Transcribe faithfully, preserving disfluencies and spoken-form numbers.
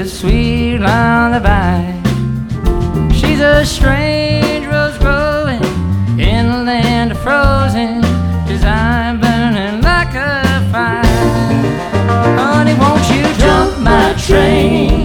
sweet lullaby. She's a strange rose growing in a land of frozen desire, burning like a fire. Honey, won't you jump my train?